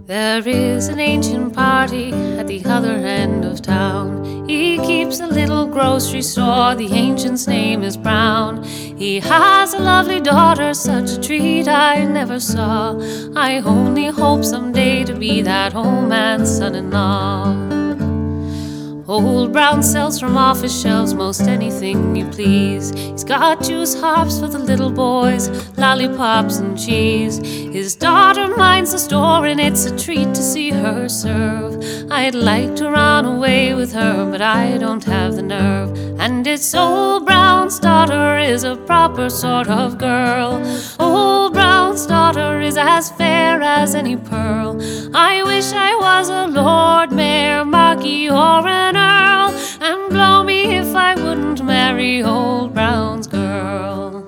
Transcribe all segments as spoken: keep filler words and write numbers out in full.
There is an ancient party at the other end of town. He keeps a little grocery store, the ancient's name is Brown. He has a lovely daughter, such a treat I never saw. I only hope someday to be that old man's son-in-law. Old Brown sells from off his shelves most anything you please. He's got juice hops for the little boys, lollipops and cheese. His daughter minds the store and it's a treat to see her serve. I'd like to run away with her, but I don't have the nerve. And it's Old Brown's daughter is a proper sort of girl. Old Brown's daughter is as fair as any pearl. I wish I was a lord mayor, marquis, or an earl, and blow me if I wouldn't marry Old Brown's girl.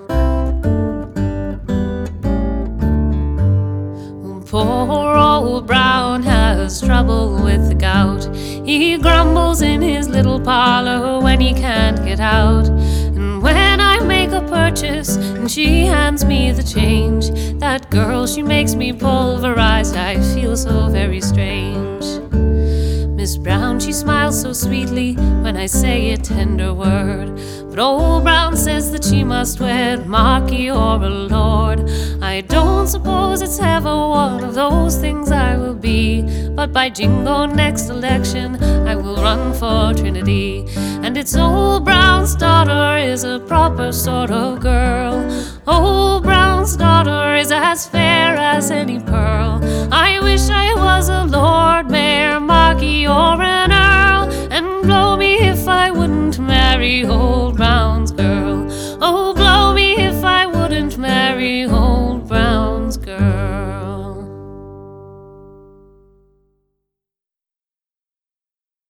Poor Old Brown has trouble with the gout. He grumbles in his little parlor when he can't get out. And when I make a purchase and she hands me the change, that girl, she makes me pulverized. I feel so very strange. Miss Brown, she smiles so sweetly when I say a tender word, but Old Brown says that she must wed marquis or a lord. I don't suppose it's ever one of those things I will be, but by jingo, next election I will run for Trinity. And it's Old Brown's daughter is a proper sort of girl. Old Brown's daughter is as fair as any pearl.